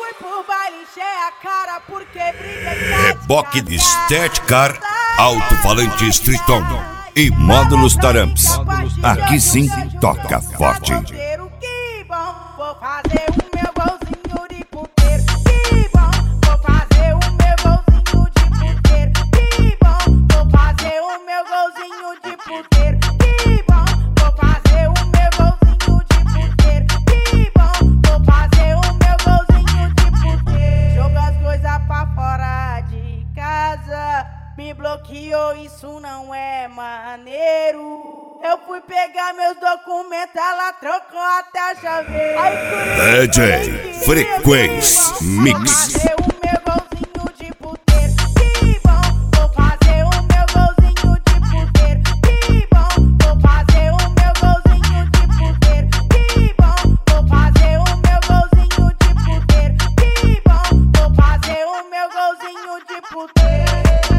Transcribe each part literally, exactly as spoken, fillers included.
fui pro baile, encher a cara porque briguei. Reboque de Estética, alto-falante Streeton e módulos Taramps. Aqui sim toca forte. Que bom, vou fazer o meu golzinho de puteiro. Que bom, vou fazer o meu golzinho de puteiro. Que bom, vou fazer o meu golzinho de puteiro. Que bom, vou fazer o meu golzinho de puteiro. Que bom, vou fazer o meu golzinho de puteiro. Joga as coisas pra fora de casa, me bloqueou, isso não é maneiro. Eu fui pegar meus documentos, ela trocou até a chave. D J Frequência Mix. Vou fazer o meu golzinho de puteiro. Que bom, vou fazer o meu golzinho de puteiro. Que bom, vou fazer o meu golzinho de puteiro. Que bom, vou fazer o meu golzinho de puteiro. Que bom, vou fazer o meu golzinho de puteiro.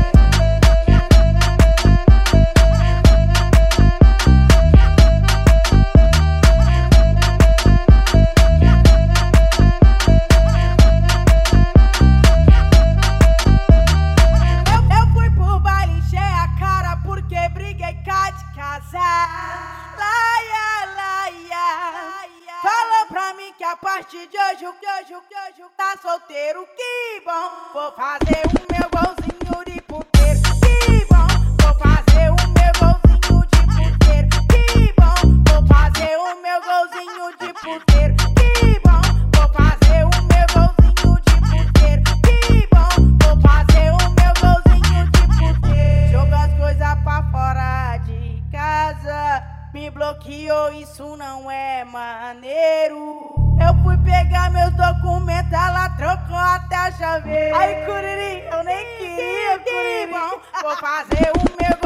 Falou pra mim que a partir de hoje, hoje, hoje tá solteiro. Que bom, vou fazer o meu golzinho de puteiro. Que bom, vou fazer o meu golzinho de puteiro. Que bom, vou fazer o meu golzinho de puteiro. Que bom, vou fazer o meu golzinho de puteiro. Que bom, vou fazer o meu golzinho de puteiro. Joga as coisas pra fora de casa, me bloqueou, isso não é maneiro. Eu fui pegar meus documentos, ela trocou até a chave. Ai, Curiri, eu nem queria, Curiri. Vou fazer o meu